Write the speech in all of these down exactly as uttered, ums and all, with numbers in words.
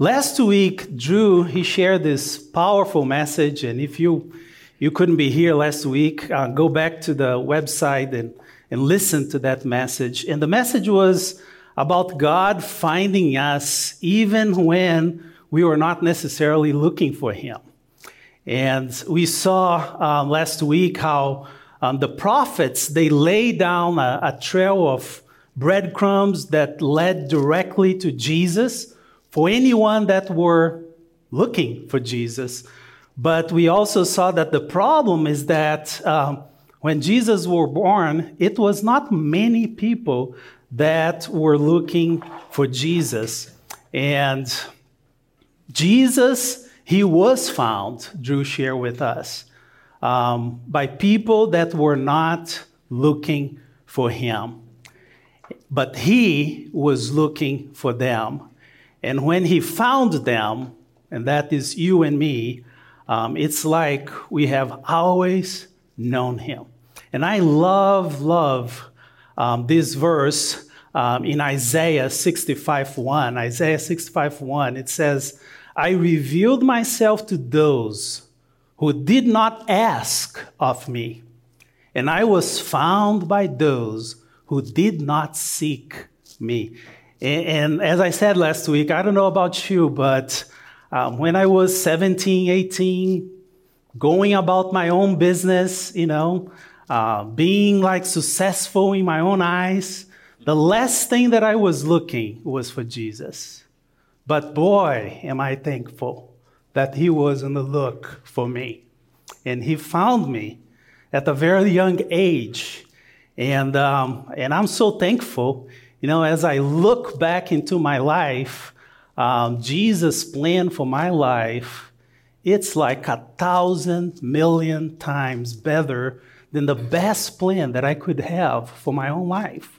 Last week, Drew, he shared this powerful message, and if you you couldn't be here last week, uh, go back to the website and, and listen to that message. And the message was about God finding us even when we were not necessarily looking for him. And we saw uh, last week how um, the prophets, they laid down a, a trail of breadcrumbs that led directly to Jesus for anyone that were looking for Jesus. But we also saw that the problem is that um, when Jesus was born, it was not many people that were looking for Jesus. And Jesus, he was found, Drew shared with us, um, by people that were not looking for him. But he was looking for them. And when he found them, and that is you and me, um, it's like we have always known him. And I love, love um, this verse um, in Isaiah sixty-five one. Isaiah sixty-five one, it says, I revealed myself to those who did not ask of me, and I was found by those who did not seek me. And as I said last week, I don't know about you, but um, when I was seventeen, eighteen, going about my own business, you know, uh, being like successful in my own eyes, the last thing that I was looking was for Jesus. But boy, am I thankful that he was on the look for me. And he found me at a very young age. And, um, and I'm so thankful. You know, as I look back into my life, um, Jesus' plan for my life, it's like a thousand million times better than the best plan that I could have for my own life.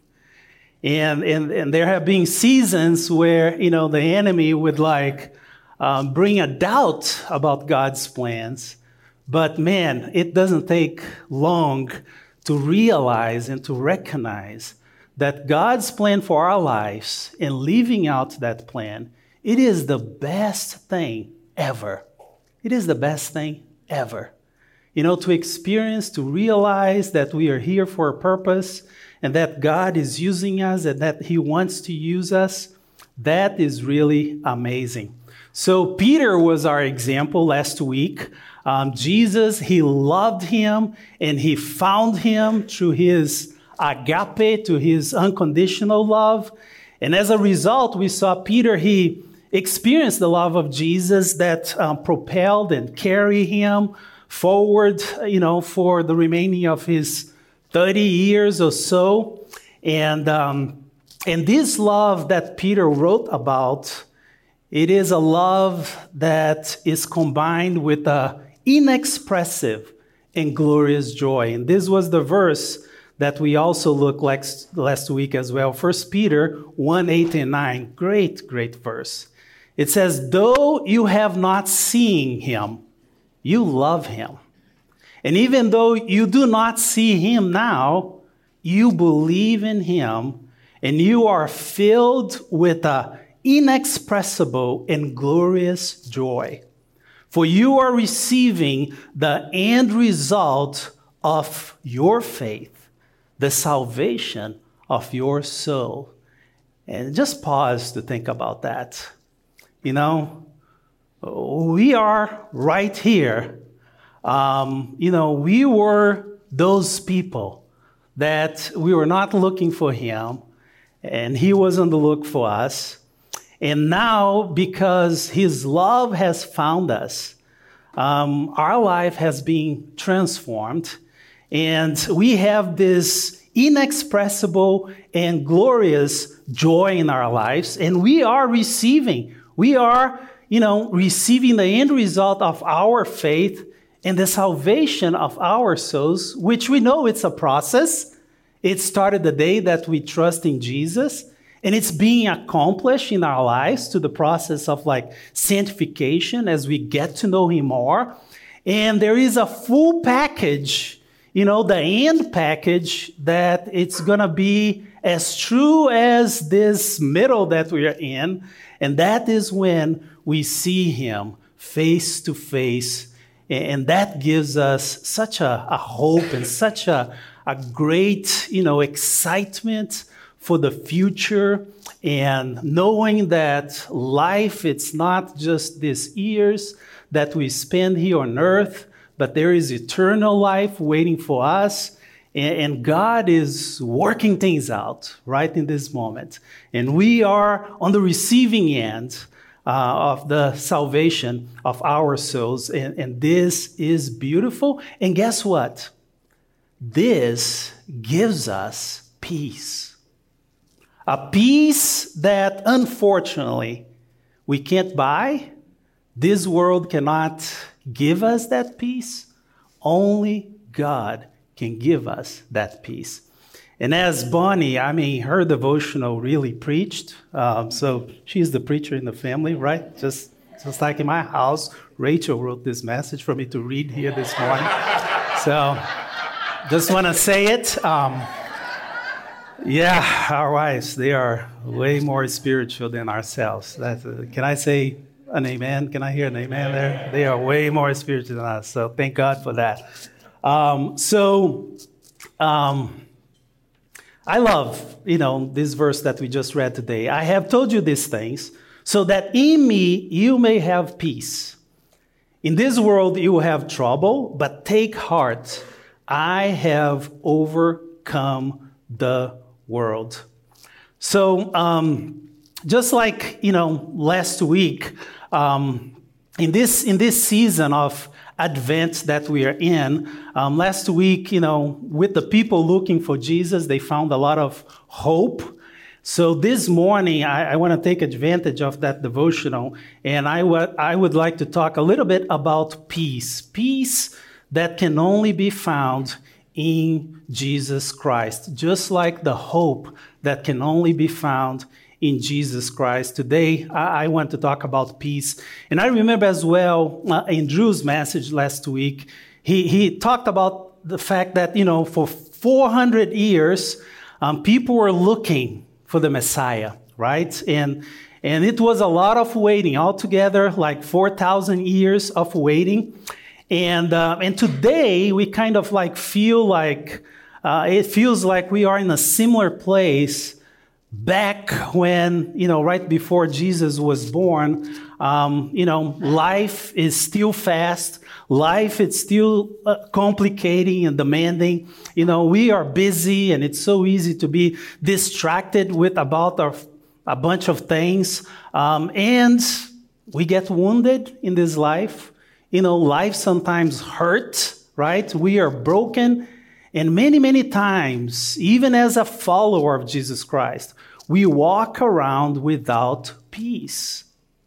And and, and there have been seasons where, you know, the enemy would like um, bring a doubt about God's plans. But man, it doesn't take long to realize and to recognize that God's plan for our lives and living out that plan, it is the best thing ever. It is the best thing ever. You know, to experience, to realize that we are here for a purpose and that God is using us and that he wants to use us, that is really amazing. So Peter was our example last week. Um, Jesus, he loved him and he found him through his agape, to his unconditional love. And as a result, we saw Peter, he experienced the love of Jesus that um, propelled and carried him forward, you know, for the remaining of his thirty years or so. And, um, and this love that Peter wrote about, it is a love that is combined with a inexpressive and glorious joy. And this was the verse that we also looked last, last week as well. First Peter one, eight and nine. Great, great verse. It says, though you have not seen him, you love him. And even though you do not see him now, you believe in him, and you are filled with an inexpressible and glorious joy. For you are receiving the end result of your faith, the salvation of your soul. And just pause to think about that. You know, we are right here. Um, you know, we were those people that we were not looking for him, and he was on the look for us. And now, because his love has found us, um, our life has been transformed, and we have this inexpressible and glorious joy in our lives, and we are receiving, we are, you know, receiving the end result of our faith and the salvation of our souls, which we know it's a process. It started the day that we trust in Jesus, and it's being accomplished in our lives to the process of like sanctification as we get to know him more. And there is a full package, you know, the end package that it's going to be as true as this middle that we are in, and that is when we see him face to face, and that gives us such a, a hope and such a, a great, you know, excitement for the future, and knowing that life, it's not just these years that we spend here on earth, but there is eternal life waiting for us. And God is working things out right in this moment. And we are on the receiving end uh, of the salvation of our souls. And, and this is beautiful. And guess what? This gives us peace. A peace that, unfortunately, we can't buy. This world cannot give us that peace. Only God can give us that peace. And as Bonnie, I mean, her devotional really preached. Um, so she's the preacher in the family, right? Just, just like in my house, Rachel wrote this message for me to read here this morning. So just want to say it. Um, yeah, our wives, they are way more spiritual than ourselves. That's, uh, can I say an amen? Can I hear an amen there? They are way more spiritual than us. So thank God for that. Um, so, um, I love, you know, this verse that we just read today. I have told you these things so that in me you may have peace. In this world you will have trouble, but take heart. I have overcome the world. So, um, just like, you know, last week, um, in this, in this season of Advent that we are in. Um, last week, you know, with the people looking for Jesus, they found a lot of hope. So this morning, I, I want to take advantage of that devotional, and I, w- I would like to talk a little bit about peace. Peace that can only be found in Jesus Christ, just like the hope that can only be found in Jesus Christ. Today, I, I want to talk about peace. And I remember as well, uh, in Drew's message last week, he, he talked about the fact that, you know, for four hundred years, um, people were looking for the Messiah, right? And, and it was a lot of waiting, altogether like four thousand years of waiting. And, uh, and today, we kind of like feel like, uh, it feels like we are in a similar place back when, you know, right before Jesus was born. Um, you know, life is still fast. Life is still uh, complicating and demanding. You know, we are busy, and it's so easy to be distracted with about our, a bunch of things. Um, and we get wounded in this life. You know, life sometimes hurts, right? We are broken. And many, many times, even as a follower of Jesus Christ, we walk around without peace.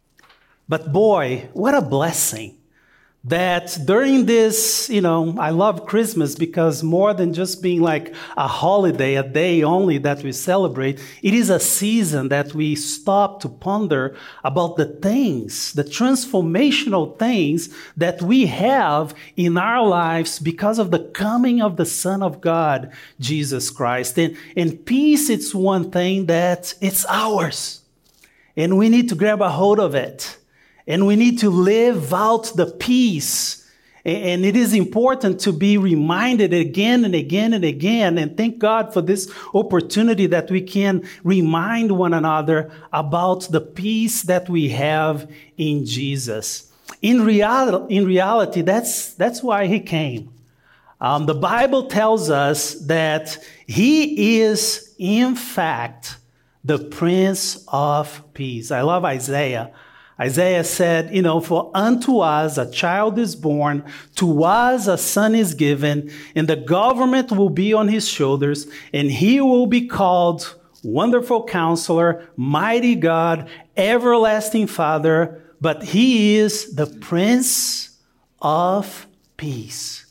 But boy, what a blessing that during this, you know, I love Christmas because more than just being like a holiday, a day only that we celebrate, it is a season that we stop to ponder about the things, the transformational things that we have in our lives because of the coming of the Son of God, Jesus Christ. And, and peace, it's one thing that it's ours. And we need to grab a hold of it. And we need to live out the peace. And it is important to be reminded again and again and again. And thank God for this opportunity that we can remind one another about the peace that we have in Jesus. In, real, in reality, that's, that's why he came. Um, the Bible tells us that he is, in fact, the Prince of Peace. I love Isaiah. Isaiah said, you know, for unto us a child is born, to us a son is given, and the government will be on his shoulders, and he will be called Wonderful Counselor, Mighty God, Everlasting Father, but he is the Prince of Peace.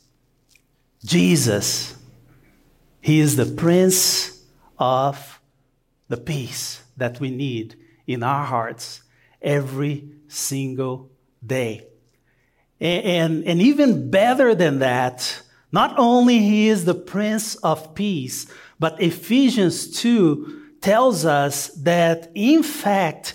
Jesus, he is the Prince of the peace that we need in our hearts every single day. And, and, and even better than that, Not only he is the Prince of Peace, but Ephesians two tells us that, in fact,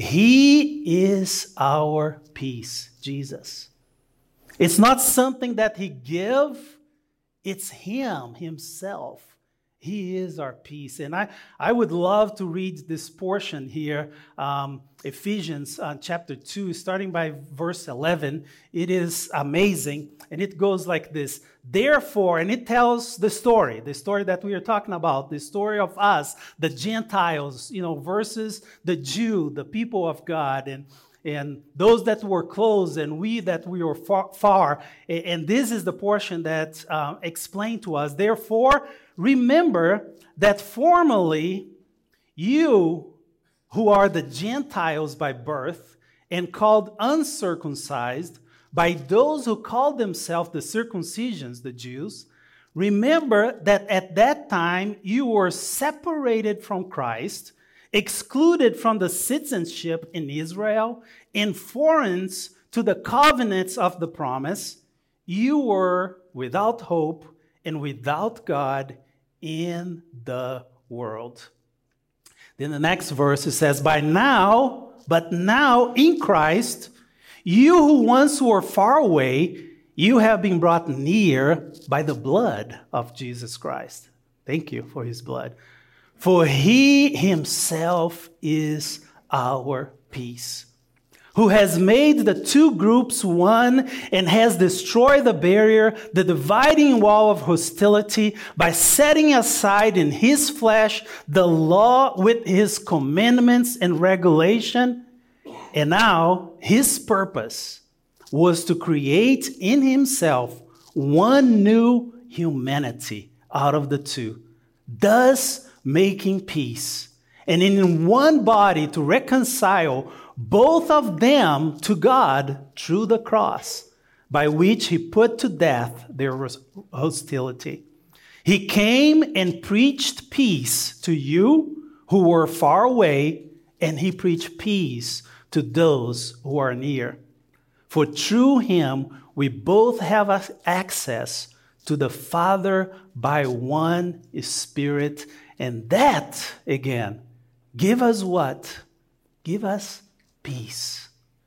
he is our peace, Jesus. It's not something that he gave, it's him himself. He is our peace. And I, I would love to read this portion here, um, Ephesians uh, chapter two, starting by verse eleven. It is amazing. And it goes like this. Therefore, and it tells the story, the story that we are talking about, the story of us, the Gentiles, you know, versus the Jew, the people of God, and and those that were close and we that we were far. far. And this is the portion that uh, explained to us. Therefore, remember that formerly you who are the Gentiles by birth and called uncircumcised by those who call themselves the circumcisions, the Jews, remember that at that time you were separated from Christ, excluded from the citizenship in Israel, and foreigners to the covenants of the promise. You were without hope and without God in the world. Then the next verse, it says, By now, but now in Christ, you who once were far away, you have been brought near by the blood of Jesus Christ. Thank you for his blood. For he himself is our peace, who has made the two groups one and has destroyed the barrier, the dividing wall of hostility, by setting aside in his flesh the law with his commandments and regulation. And now his purpose was to create in himself one new humanity out of the two, thus making peace, and in one body to reconcile both of them to God through the cross, by which he put to death their hostility. He came and preached peace to you who were far away, and he preached peace to those who are near. For through him we both have access to the Father by one Spirit, and that, again, give us what? Give us peace.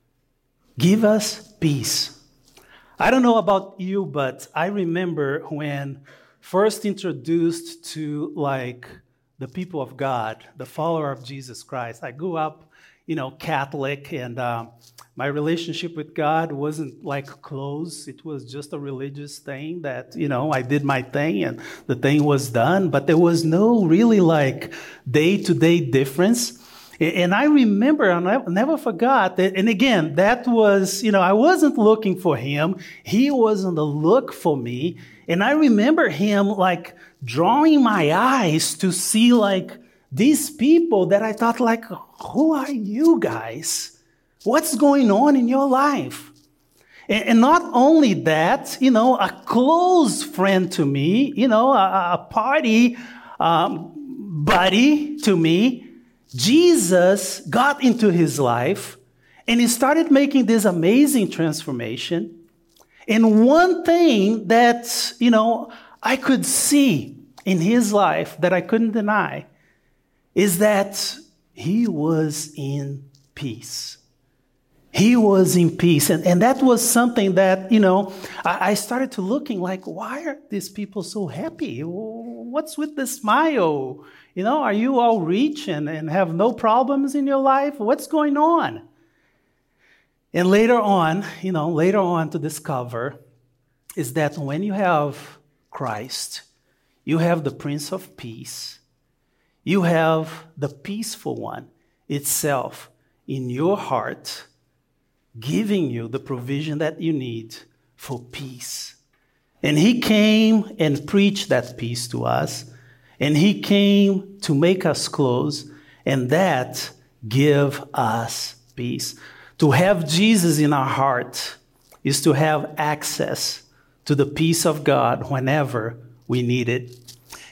Give us peace. I don't know about you, but I remember when first introduced to like the people of God, the follower of Jesus Christ. I grew up, you know, Catholic, and um, my relationship with God wasn't like close. It was just a religious thing that, you know, I did my thing and the thing was done, but there was no really like day-to-day difference. And I remember, and I never forgot that, and again, that was, you know, I wasn't looking for him. He was on the look for me. And I remember him like drawing my eyes to see like these people that I thought like, who are you guys? What's going on in your life? And, and not only that, you know, a close friend to me, you know, a, a party um, buddy to me, Jesus got into his life and he started making this amazing transformation. And one thing that, you know, I could see in his life that I couldn't deny is that he was in peace. He was in peace. And, and that was something that, you know, I, I started to looking like, why are these people so happy? What's with the smile? You know, are you all rich and, and have no problems in your life? What's going on? And later on, you know, later on to discover is that when you have Christ, you have the Prince of Peace. You have the peaceful one itself in your heart, giving you the provision that you need for peace. And he came and preached that peace to us. And he came to make us close, and that give us peace. To have Jesus in our heart is to have access to the peace of God whenever we need it.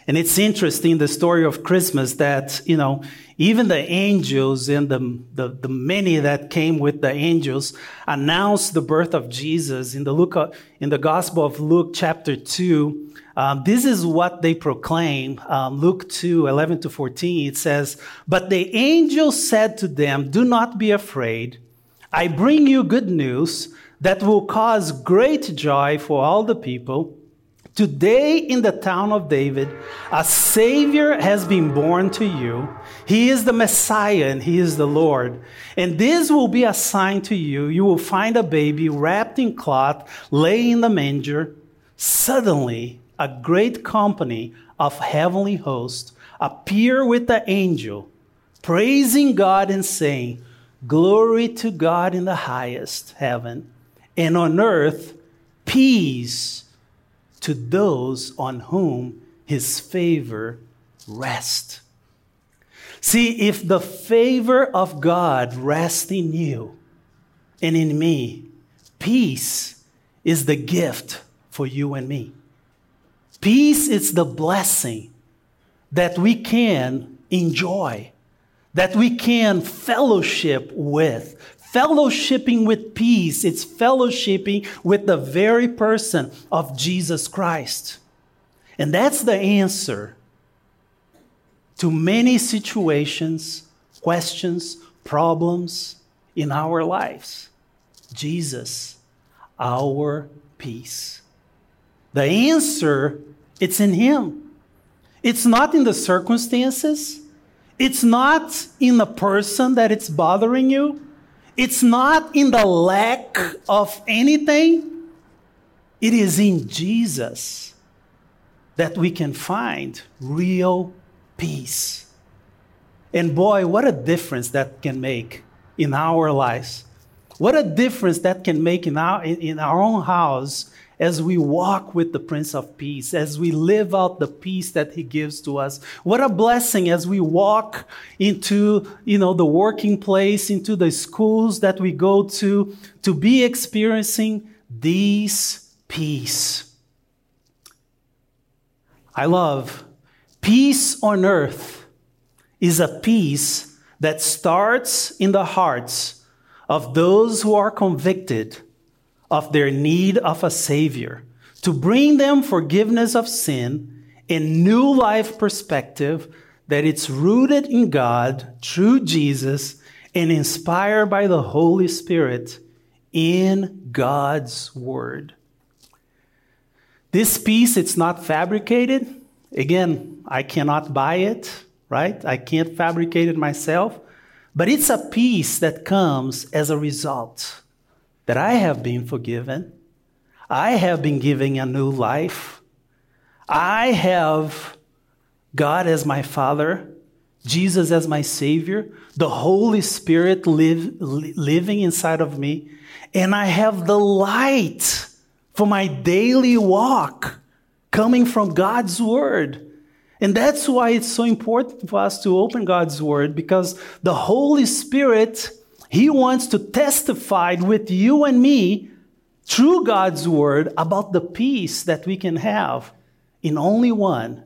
And it's interesting, the story of Christmas, that, you know, even the angels and the, the, the many that came with the angels announced the birth of Jesus. In the, Luke, in the Gospel of Luke chapter two, um, this is what they proclaim. Um, Luke two, eleven to fourteen, it says, "But the angel said to them, 'Do not be afraid. I bring you good news that will cause great joy for all the people. Today in the town of David, a Savior has been born to you. He is the Messiah and He is the Lord. And this will be a sign to you. You will find a baby wrapped in cloth, laying in the manger.' Suddenly, a great company of heavenly hosts appear with the angel, praising God and saying, 'Glory to God in the highest heaven, and on earth, peace to those on whom His favor rests.'" See, if the favor of God rests in you and in me, peace is the gift for you and me. Peace is the blessing that we can enjoy, that we can fellowship with. Fellowshipping with peace, it's fellowshipping with the very person of Jesus Christ. And that's the answer to many situations, questions, problems in our lives. Jesus, our peace. The answer, it's in Him. It's not in the circumstances. It's not in the person that it's bothering you. It's not in the lack of anything. It is in Jesus that we can find real peace. And boy, what a difference that can make in our lives. What a difference that can make in our, in our own house as we walk with the Prince of Peace, as we live out the peace that He gives to us. What a blessing as we walk into, you know, the working place, into the schools that we go to, to be experiencing this peace. I love peace on earth is a peace that starts in the hearts of those who are convicted of their need of a Savior, to bring them forgiveness of sin and new life perspective that it's rooted in God through Jesus and inspired by the Holy Spirit in God's Word. This peace, it's not fabricated. Again, I cannot buy it, right? I can't fabricate it myself. But it's a peace that comes as a result that I have been forgiven. I have been given a new life. I have God as my Father, Jesus as my Savior, the Holy Spirit live, li- living inside of me, and I have the light for my daily walk coming from God's Word. And that's why it's so important for us to open God's Word, because the Holy Spirit, He wants to testify with you and me through God's Word about the peace that we can have in only one,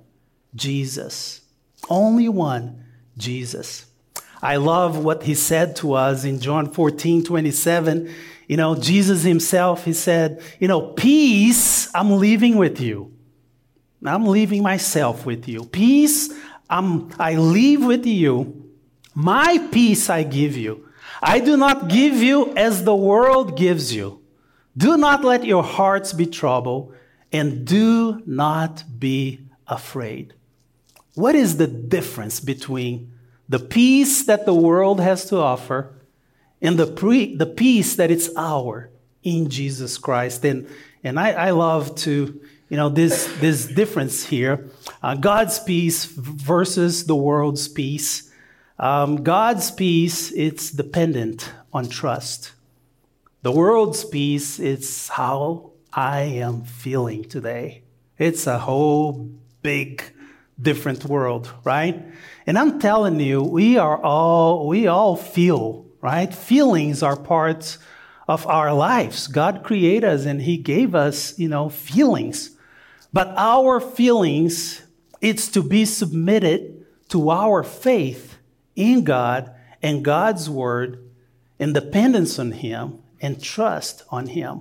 Jesus. Only one, Jesus. I love what He said to us in John fourteen twenty-seven. You know, Jesus Himself, He said, you know, peace I'm leaving with you. I'm leaving myself with you. Peace I'm, I leave with you. My peace I give you. I do not give you as the world gives you. Do not let your hearts be troubled, and do not be afraid. What is the difference between the peace that the world has to offer and the pre, the peace that it's our in Jesus Christ? And and I, I love to, you know, this this difference here, uh, God's peace versus the world's peace. Um, God's peace, it's dependent on trust. The world's peace, it's how I am feeling today. It's a whole big, different world, right? And I'm telling you, we are all, we all feel, right? Feelings are parts of our lives. God created us and He gave us, you know, feelings. But our feelings, It's to be submitted to our faith in God and God's word, and dependence on him and trust on him.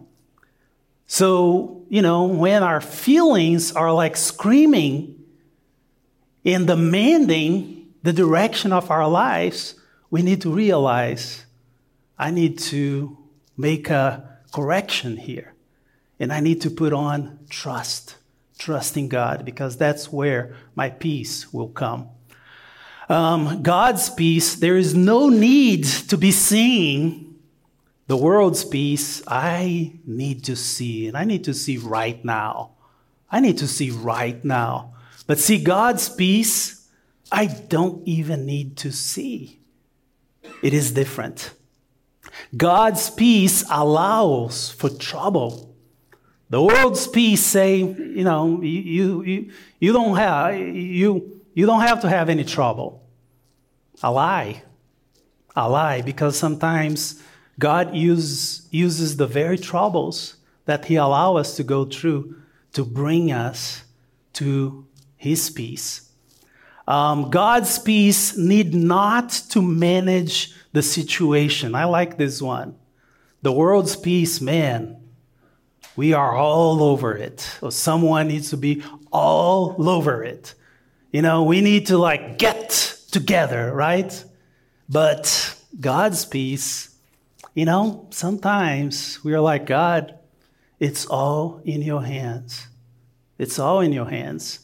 So, you know, when our feelings are like screaming and demanding the direction of our lives, we need to realize, I need to make a correction here. And I need to put on trust, trust in God, because that's where my peace will come. Um, God's peace, there is no need to be seeing the world's peace. I need to see, and I need to see right now. I need to see right now. But see, God's peace, I don't even need to see. It is different. God's peace allows for trouble. The world's peace say, you know, you you you don't have you you don't have to have any trouble. A lie. A lie, because sometimes God uses uses the very troubles that he allows us to go through to bring us to his peace. Um, God's peace need not to manage the situation. I like this one. The world's peace, man, we are all over it. Or someone needs to be all over it. You know, we need to like get together, right? But God's peace, you know, sometimes we are like, God, it's all in your hands. It's all in your hands.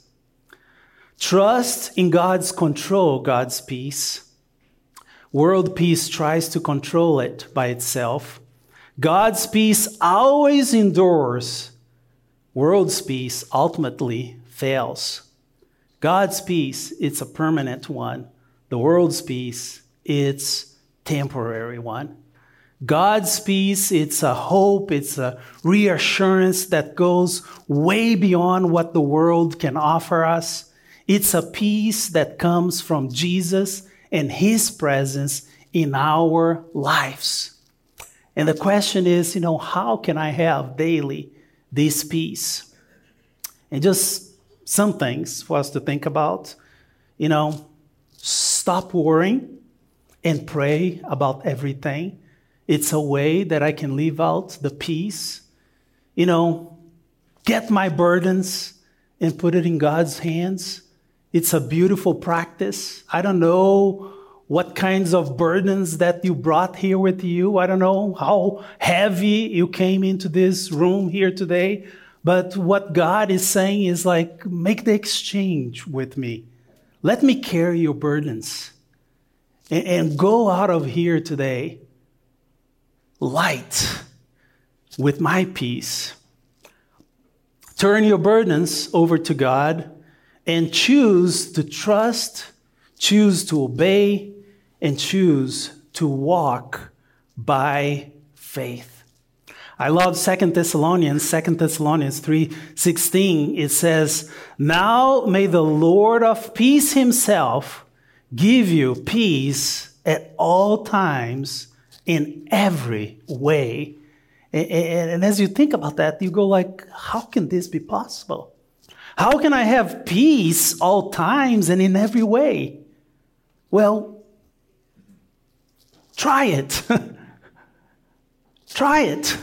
Trust in God's control, God's peace. World peace tries to control it by itself. God's peace always endures. World's peace ultimately fails. God's peace, it's a permanent one. The world's peace, it's temporary one. God's peace, it's a hope, it's a reassurance that goes way beyond what the world can offer us. It's a peace that comes from Jesus and his presence in our lives. And the question is, you know, how can I have daily this peace? And just some things for us to think about. You know, stop worrying and pray about everything. It's a way that I can live out the peace. You know, get my burdens and put it in God's hands. It's a beautiful practice. I don't know what kinds of burdens that you brought here with you. I don't know how heavy you came into this room here today. But what God is saying is like, make the exchange with me. Let me carry your burdens. And, and go out of here today light with my peace. Turn your burdens over to God and choose to trust, choose to obey, and choose to walk by faith. I love Second Thessalonians, Second Thessalonians three sixteen. It says, now may the Lord of peace himself give you peace at all times in every way. And, and, and as you think about that, you go like, how can this be possible? How can I have peace all times and in every way? Well, try it. Try it.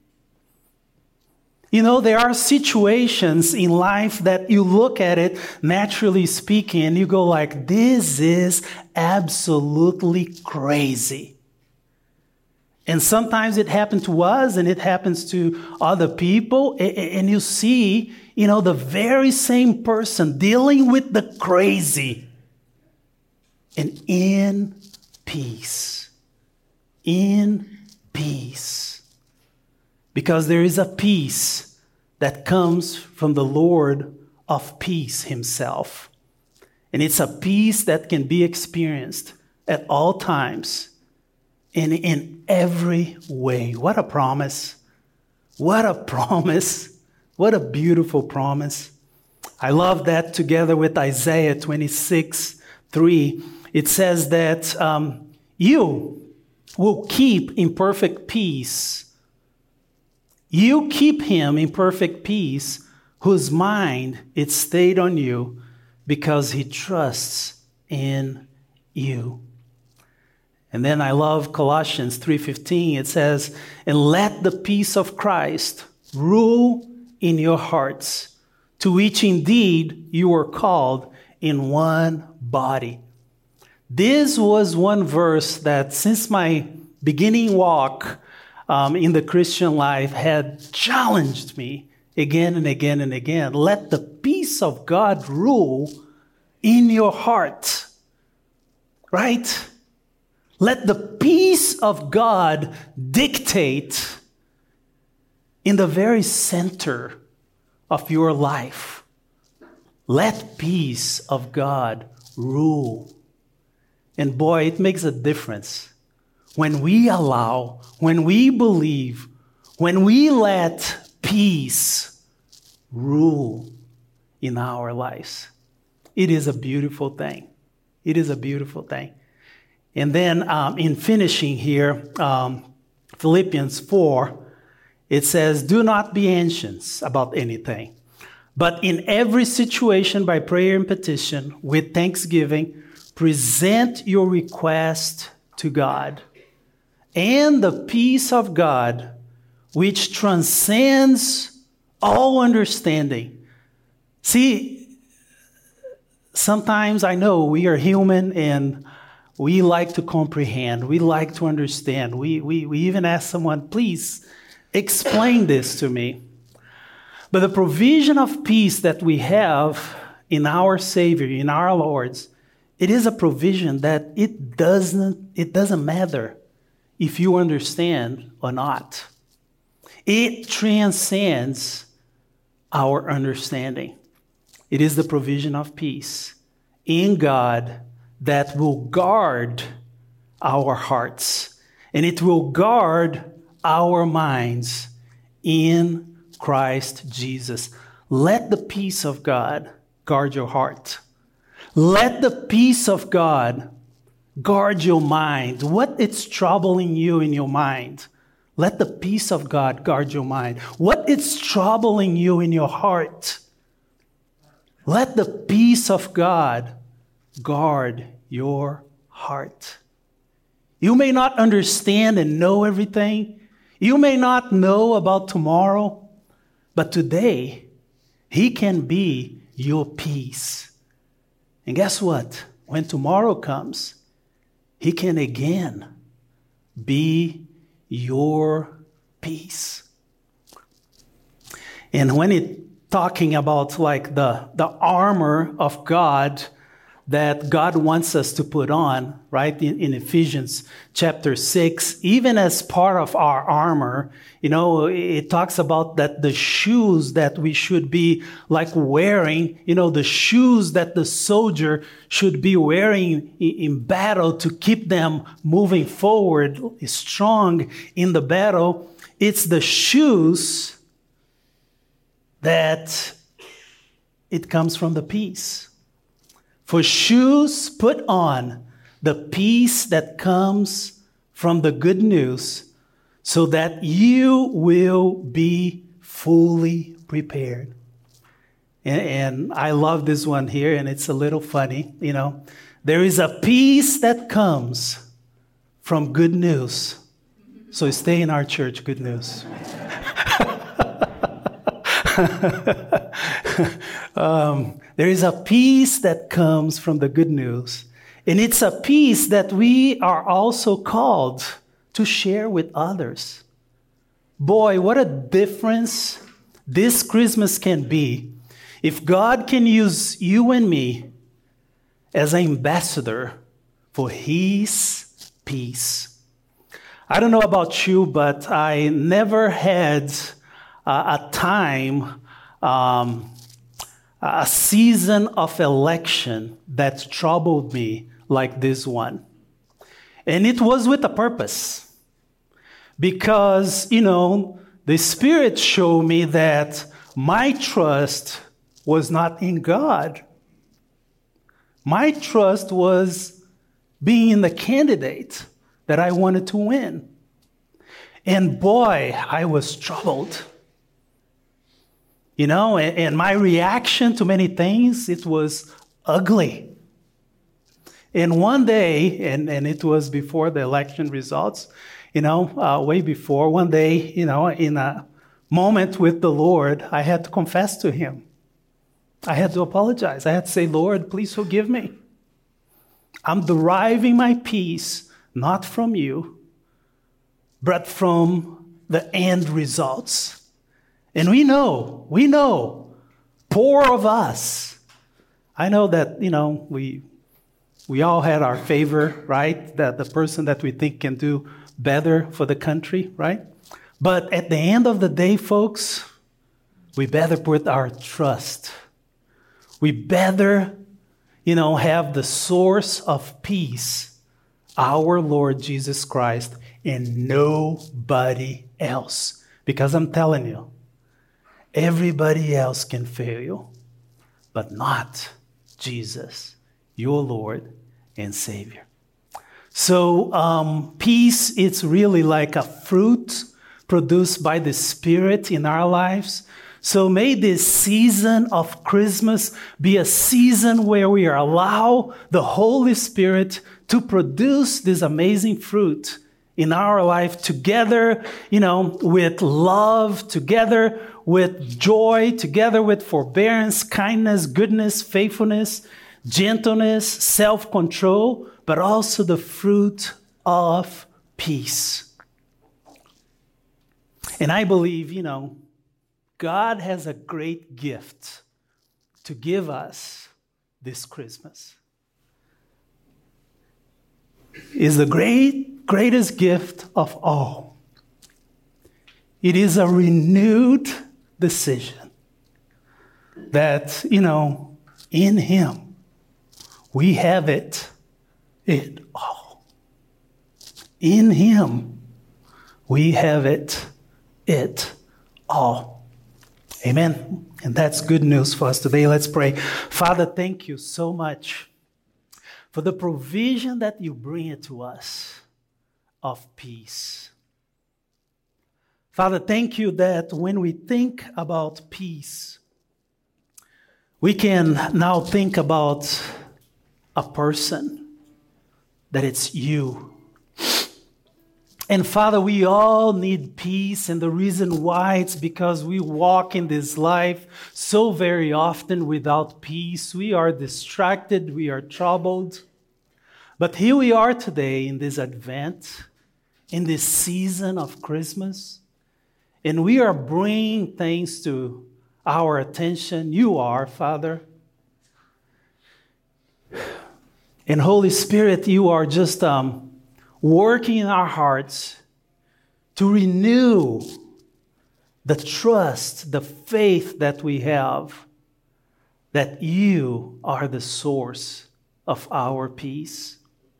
You know, there are situations in life that you look at it, naturally speaking, and you go like, this is absolutely crazy. And sometimes it happens to us and it happens to other people. And you see, you know, the very same person dealing with the crazy and in peace. In peace. Because there is a peace that comes from the Lord of peace himself. And it's a peace that can be experienced at all times and in every way. What a promise. What a promise. What a beautiful promise. I love that together with Isaiah twenty-six three. It says that um, you will keep in perfect peace. You keep him in perfect peace, whose mind is stayed on you because he trusts in you. And then I love Colossians three fifteen. It says, and let the peace of Christ rule in your hearts, to which indeed you were called in one body. This was one verse that since my beginning walk um, in the Christian life had challenged me again and again and again. Let the peace of God rule in your heart, right? Let the peace of God dictate in the very center of your life. Let peace of God rule. And boy, it makes a difference when we allow, when we believe, when we let peace rule in our lives. It is a beautiful thing. It is a beautiful thing. And then um, in finishing here, um, Philippians four, it says, do not be anxious about anything, but in every situation by prayer and petition, with thanksgiving, present your request to God. And the peace of God, which transcends all understanding. See, sometimes I know we are human and we like to comprehend. We like to understand. We, we, we even ask someone, please explain this to me. But the provision of peace that we have in our Savior, in our Lord's, it is a provision that it doesn't, it doesn't matter if you understand or not. It transcends our understanding. It is the provision of peace in God that will guard our hearts, and it will guard our minds in Christ Jesus. Let the peace of God guard your heart. Let the peace of God guard your mind. What is troubling you in your mind? Let the peace of God guard your mind. What is troubling you in your heart? Let the peace of God guard your heart. You may not understand and know everything. You may not know about tomorrow, but today, He can be your peace. And guess what? When tomorrow comes, He can again be your peace. And when it talking about like the, the armor of God that God wants us to put on, right, in, in Ephesians chapter six, even as part of our armor, you know, it talks about that the shoes that we should be like wearing, you know, the shoes that the soldier should be wearing in, in battle to keep them moving forward, strong in the battle. It's the shoes that it comes from the peace. For shoes, put on the peace that comes from the good news, so that you will be fully prepared. And, and I love this one here, and it's a little funny, you know. There is a peace that comes from good news. So stay in our church, good news. um, there is a peace that comes from the good news. And it's a peace that we are also called to share with others. Boy, what a difference this Christmas can be if God can use you and me as an ambassador for His peace. I don't know about you, but I never had Uh, a time, um, a season of election that troubled me like this one. And it was with a purpose. Because, you know, the Spirit showed me that my trust was not in God. My trust was being in the candidate that I wanted to win. And boy, I was troubled. You know, and, and my reaction to many things, it was ugly. And one day, and, and it was before the election results, you know, uh, way before, one day, you know, in a moment with the Lord, I had to confess to him. I had to apologize. I had to say, Lord, please forgive me. I'm deriving my peace not from you, but from the end results. And we know, we know, poor of us. I know that, you know, we we all had our favor, right? That the person that we think can do better for the country, right? But at the end of the day, folks, we better put our trust. We better, you know, have the source of peace, our Lord Jesus Christ, and nobody else. Because I'm telling you, everybody else can fail you, but not Jesus, your Lord and Savior. So um, peace, it's really like a fruit produced by the Spirit in our lives. So may this season of Christmas be a season where we are allow the Holy Spirit to produce this amazing fruit in our life together, you know, with love, together with joy, together with forbearance, kindness, goodness, faithfulness, gentleness, self-control, but also the fruit of peace. And I believe, you know, God has a great gift to give us this Christmas. It's the great, greatest gift of all. It is a renewed decision that, you know, in Him, we have it, it all. In Him, we have it, it all. Amen. And that's good news for us today. Let's pray. Father, thank you so much for the provision that you bring it to us of peace. Father, thank you that when we think about peace, we can now think about a person, that it's you. And Father, we all need peace, and the reason why it's because we walk in this life so very often without peace. We are distracted, we are troubled. But here we are today in this Advent, in this season of Christmas, and we are bringing things to our attention. You are, Father. And Holy Spirit, you are just um, working in our hearts to renew the trust, the faith that we have, that you are the source of our peace.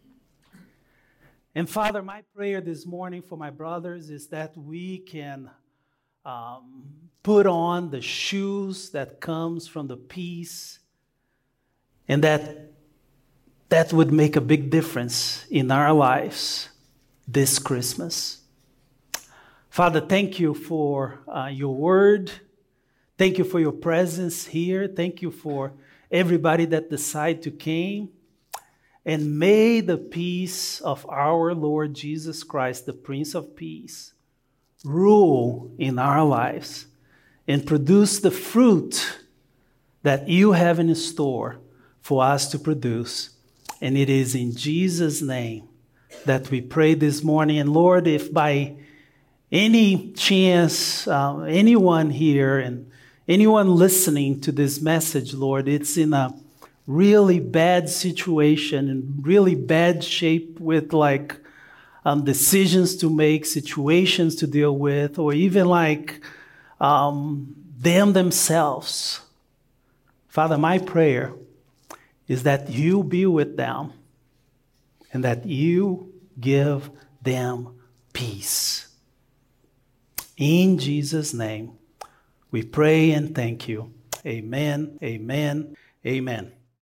And Father, my prayer this morning for my brothers is that we can um, put on the shoes that comes from the peace, and that that would make a big difference in our lives this Christmas. Father, thank you for uh, your word. Thank you for your presence here. Thank you for everybody that decided to came. And may the peace of our Lord Jesus Christ, the Prince of Peace, rule in our lives and produce the fruit that you have in store for us to produce. And it is in Jesus' name that we pray this morning. And Lord, if by any chance, uh, anyone here and anyone listening to this message, Lord, it's in a really bad situation and really bad shape with like um, decisions to make, situations to deal with, or even like um, them themselves. Father, my prayer is that you be with them and that you give them peace. In Jesus' name, we pray and thank you. Amen, amen, amen.